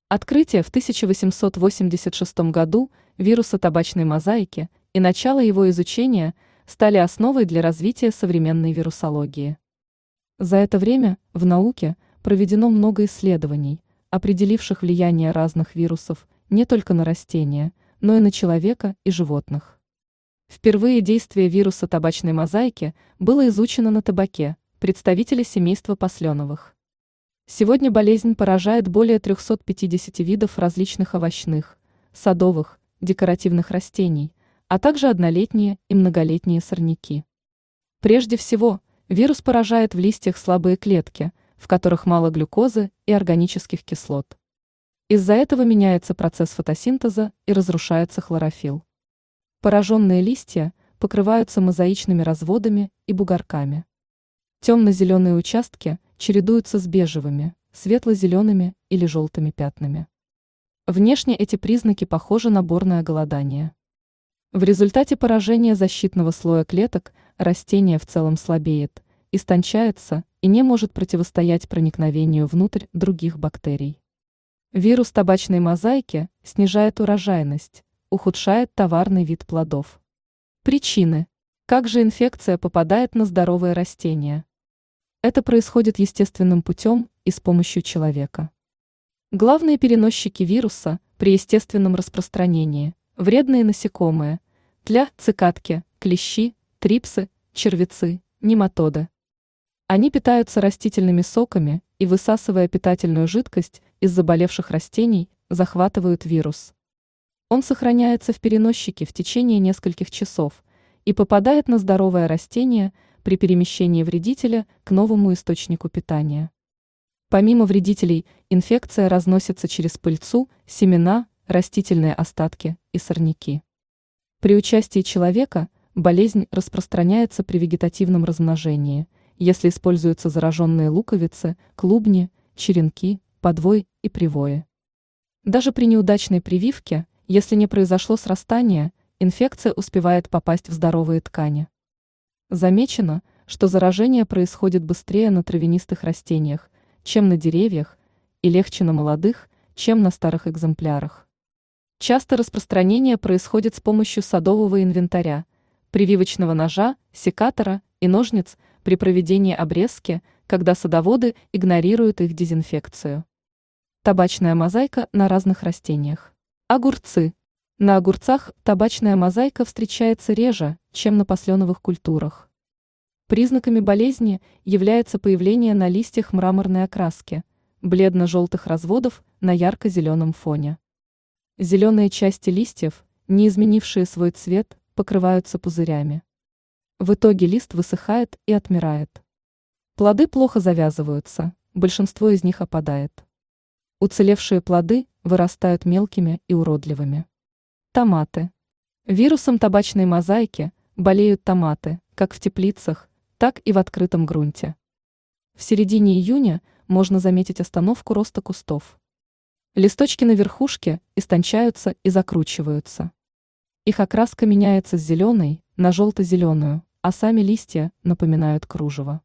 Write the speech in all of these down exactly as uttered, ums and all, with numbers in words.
Открытие в тысяча восемьсот восемьдесят шестом году вируса табачной мозаики и начало его изучения стали основой для развития современной вирусологии. За это время в науке проведено много исследований, определивших влияние разных вирусов не только на растения, но и на человека и животных. Впервые действие вируса табачной мозаики было изучено на табаке, представителе семейства посленовых. Сегодня болезнь поражает более трёхсот пятидесяти видов различных овощных, садовых, декоративных растений, а также однолетние и многолетние сорняки. Прежде всего, вирус поражает в листьях слабые клетки, в которых мало глюкозы и органических кислот. Из-за этого меняется процесс фотосинтеза и разрушается хлорофилл. Пораженные листья покрываются мозаичными разводами и бугорками. Темно-зеленые участки чередуются с бежевыми, светло-зелеными или желтыми пятнами. Внешне эти признаки похожи на борное голодание. В результате поражения защитного слоя клеток растение в целом слабеет, истончается и не может противостоять проникновению внутрь других бактерий. Вирус табачной мозаики снижает урожайность, ухудшает товарный вид плодов. Причины. Как же инфекция попадает на здоровые растения? Это происходит естественным путем и с помощью человека. Главные переносчики вируса при естественном распространении – вредные насекомые, тля, цикадки, клещи, трипсы, червецы, нематоды. Они питаются растительными соками и, высасывая питательную жидкость из заболевших растений, захватывают вирус. Он сохраняется в переносчике в течение нескольких часов и попадает на здоровое растение при перемещении вредителя к новому источнику питания. Помимо вредителей, инфекция разносится через пыльцу, семена, растительные остатки и сорняки. При участии человека болезнь распространяется при вегетативном размножении, если используются зараженные луковицы, клубни, черенки, подвой и привои. Даже при неудачной прививке, если не произошло срастания, инфекция успевает попасть в здоровые ткани. Замечено, что заражение происходит быстрее на травянистых растениях, чем на деревьях, и легче на молодых, чем на старых экземплярах. Часто распространение происходит с помощью садового инвентаря, прививочного ножа, секатора и ножниц при проведении обрезки, когда садоводы игнорируют их дезинфекцию. Табачная мозаика на разных растениях. Огурцы. На огурцах табачная мозаика встречается реже, чем на посленовых культурах. Признаками болезни является появление на листьях мраморной окраски, бледно-желтых разводов на ярко-зеленом фоне. Зеленые части листьев, не изменившие свой цвет, покрываются пузырями. В итоге лист высыхает и отмирает. Плоды плохо завязываются, большинство из них опадает. Уцелевшие плоды вырастают мелкими и уродливыми. Томаты. Вирусом табачной мозаики болеют томаты, как в теплицах, так и в открытом грунте. В середине июня можно заметить остановку роста кустов. Листочки на верхушке истончаются и закручиваются. Их окраска меняется с зеленой на желто-зеленую, а сами листья напоминают кружево.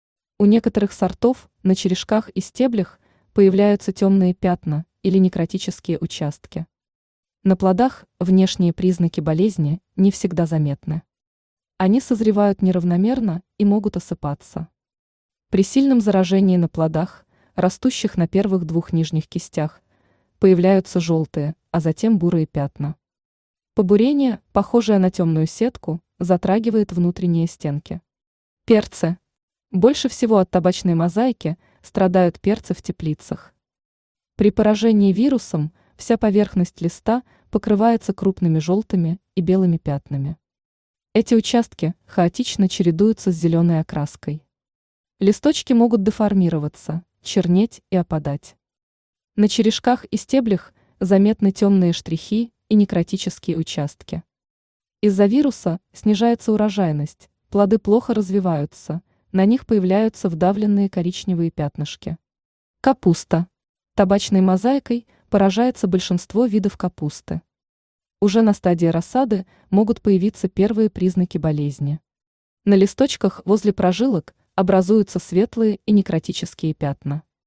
У некоторых сортов на черешках и стеблях появляются темные пятна или некротические участки. На плодах внешние признаки болезни не всегда заметны. Они созревают неравномерно и могут осыпаться. При сильном заражении на плодах, растущих на первых двух нижних кистях, появляются желтые, а затем бурые пятна. Побурение, похожее на темную сетку, затрагивает внутренние стенки. Перцы. Больше всего от табачной мозаики страдают перцы в теплицах. При поражении вирусом вся поверхность листа покрывается крупными желтыми и белыми пятнами. Эти участки хаотично чередуются с зеленой окраской. Листочки могут деформироваться, чернеть и опадать. На черешках и стеблях заметны темные штрихи и некротические участки. Из-за вируса снижается урожайность, плоды плохо развиваются, на них появляются вдавленные коричневые пятнышки. Капуста. Табачной мозаикой поражается большинство видов капусты. Уже на стадии рассады могут появиться первые признаки болезни. На листочках возле прожилок образуются светлые и некротические пятна.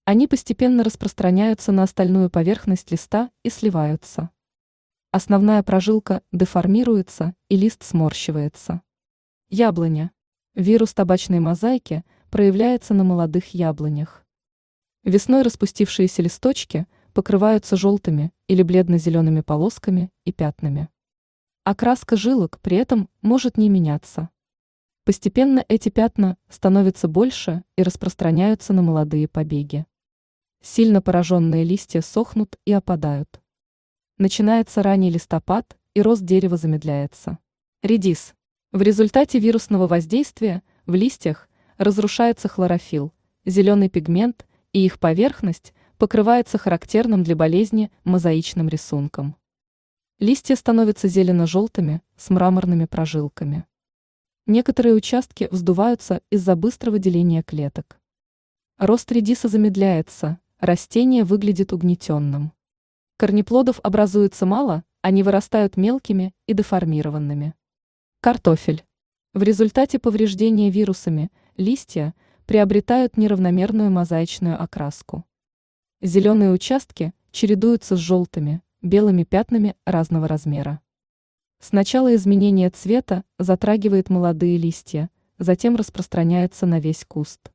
Они постепенно распространяются на остальную поверхность листа и сливаются. Основная прожилка деформируется и лист сморщивается. Яблоня. Вирус табачной мозаики проявляется на молодых яблонях. Весной распустившиеся листочки покрываются желтыми или бледно-зелеными полосками и пятнами. Окраска жилок при этом может не меняться. Постепенно эти пятна становятся больше и распространяются на молодые побеги. Сильно пораженные листья сохнут и опадают. Начинается ранний листопад, и рост дерева замедляется. Редис. В результате вирусного воздействия в листьях разрушается хлорофилл, зеленый пигмент, и их поверхность покрывается характерным для болезни мозаичным рисунком. Листья становятся зелено-желтыми с мраморными прожилками. Некоторые участки вздуваются из-за быстрого деления клеток. Рост редиса замедляется, растение выглядит угнетенным. Корнеплодов образуется мало, они вырастают мелкими и деформированными. Картофель. В результате повреждения вирусами листья приобретают неравномерную мозаичную окраску. Зеленые участки чередуются с желтыми, белыми пятнами разного размера. Сначала изменение цвета затрагивает молодые листья, затем распространяется на весь куст.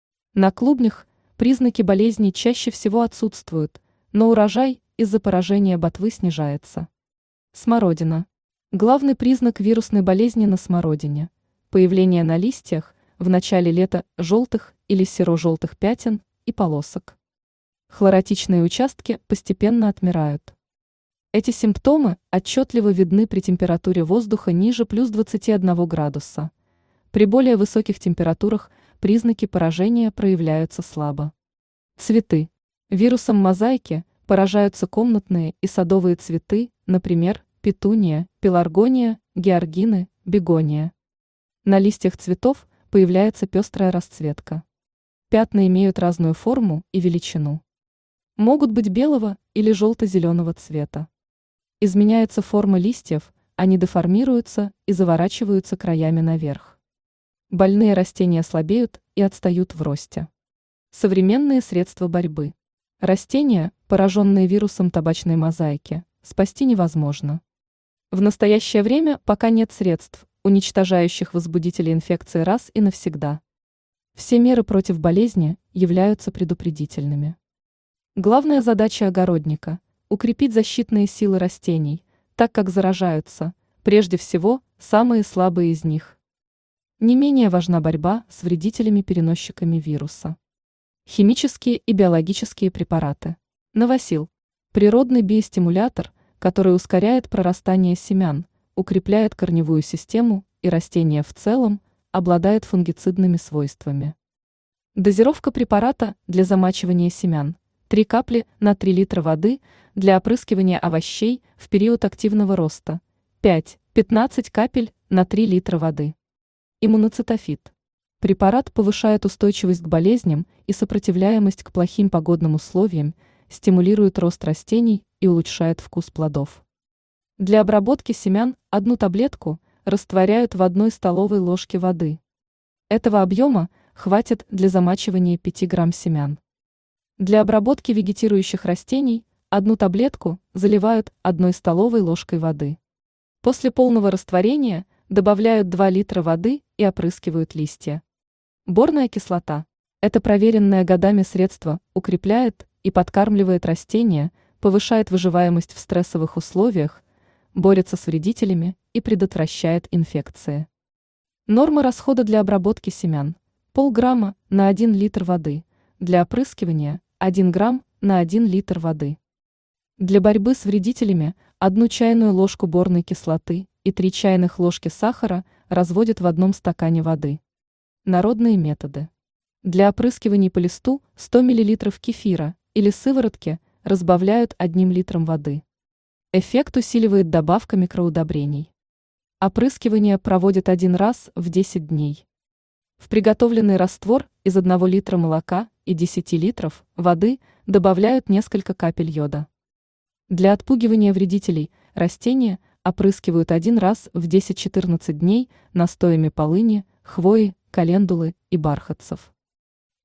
На клубнях признаки болезни чаще всего отсутствуют, но урожай из-за поражения ботвы снижается. Смородина. Главный признак вирусной болезни на смородине – появление на листьях в начале лета желтых или серо-желтых пятен и полосок. Хлоротичные участки постепенно отмирают. Эти симптомы отчетливо видны при температуре воздуха ниже плюс двадцати одного градуса. При более высоких температурах признаки поражения проявляются слабо. Цветы. Вирусом мозаики поражаются комнатные и садовые цветы, например, петуния, пеларгония, георгины, бегония. На листьях цветов появляется пестрая расцветка. Пятна имеют разную форму и величину. Могут быть белого или желто-зеленого цвета. Изменяется форма листьев, они деформируются и заворачиваются краями наверх. Больные растения слабеют и отстают в росте. Современные средства борьбы. Растения, пораженные вирусом табачной мозаики, спасти невозможно. В настоящее время пока нет средств, уничтожающих возбудители инфекции раз и навсегда. Все меры против болезни являются предупредительными. Главная задача огородника – укрепить защитные силы растений, так как заражаются, прежде всего, самые слабые из них. Не менее важна борьба с вредителями-переносчиками вируса. Химические и биологические препараты. Новосил. Природный биостимулятор, который ускоряет прорастание семян, укрепляет корневую систему и растение в целом, обладает фунгицидными свойствами. Дозировка препарата для замачивания семян. три капли на три литра воды для опрыскивания овощей в период активного роста. пять-пятнадцать капель на три литра воды. Иммуноцитофит. Препарат повышает устойчивость к болезням и сопротивляемость к плохим погодным условиям, стимулирует рост растений и улучшает вкус плодов. Для обработки семян одну таблетку растворяют в одной столовой ложке воды. Этого объема хватит для замачивания пяти грамм семян. Для обработки вегетирующих растений одну таблетку заливают одной столовой ложкой воды. После полного растворения добавляют два литра воды и опрыскивают листья. Борная кислота. Это проверенное годами средство укрепляет и подкармливает растения, повышает выживаемость в стрессовых условиях, борется с вредителями и предотвращает инфекции. Норма расхода для обработки семян – полграмма на один литр воды, для опрыскивания – один грамм на один литр воды. Для борьбы с вредителями одну чайную ложку борной кислоты и три чайных ложки сахара разводят в одном стакане воды. Народные методы. Для опрыскиваний по листу сто миллилитров кефира или сыворотки разбавляют одним литром воды. Эффект усиливает добавка микроудобрений. Опрыскивание проводят один раз в десять дней. В приготовленный раствор из одного литра молока и десяти литров воды добавляют несколько капель йода. Для отпугивания вредителей растения опрыскивают один раз в десять-четырнадцать дней настоями полыни, хвои, календулы и бархатцев.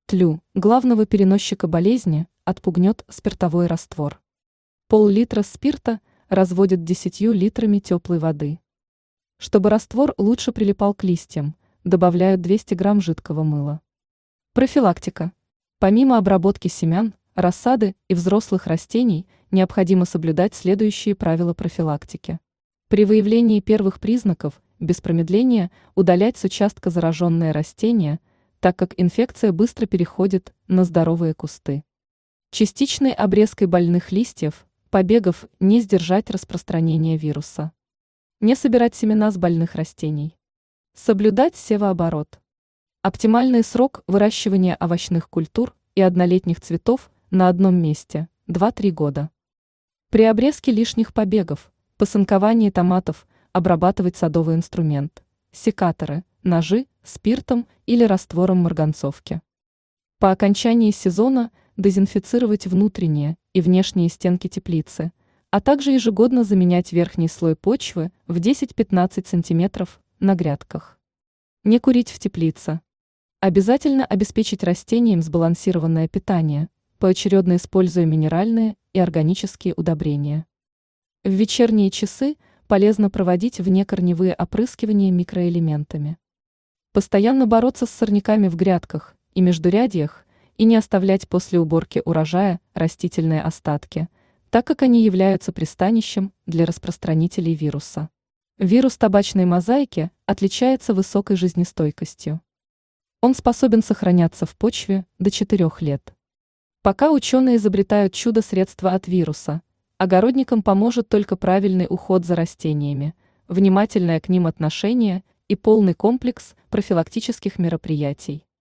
тлю, главного переносчика болезни, отпугнет спиртовой раствор. Пол-литра спирта разводят десятью литрами теплой воды. Чтобы раствор лучше прилипал к листьям, добавляют двести грамм жидкого мыла. Профилактика. Помимо обработки семян, рассады и взрослых растений, необходимо соблюдать следующие правила профилактики. При выявлении первых признаков, без промедления, удалять с участка зараженные растения, так как инфекция быстро переходит на здоровые кусты. Частичной обрезкой больных листьев, побегов не сдержать распространение вируса. Не собирать семена с больных растений. Соблюдать севооборот. Оптимальный срок выращивания овощных культур и однолетних цветов на одном месте – два-три года. При обрезке лишних побегов, посынковании томатов обрабатывать садовый инструмент – секаторы, ножи, спиртом или раствором марганцовки. По окончании сезона дезинфицировать внутренние и внешние стенки теплицы, а также ежегодно заменять верхний слой почвы в десять-пятнадцать сантиметров на грядках. Не курить в теплице. Обязательно обеспечить растениям сбалансированное питание, поочередно используя минеральные и органические удобрения. В вечерние часы полезно проводить внекорневые опрыскивания микроэлементами. Постоянно бороться с сорняками в грядках и междурядьях и не оставлять после уборки урожая растительные остатки, так как они являются пристанищем для распространителей вируса. Вирус табачной мозаики отличается высокой жизнестойкостью. Он способен сохраняться в почве до четырёх лет. Пока ученые изобретают чудо-средства от вируса, огородникам поможет только правильный уход за растениями, внимательное к ним отношение и полный комплекс профилактических мероприятий.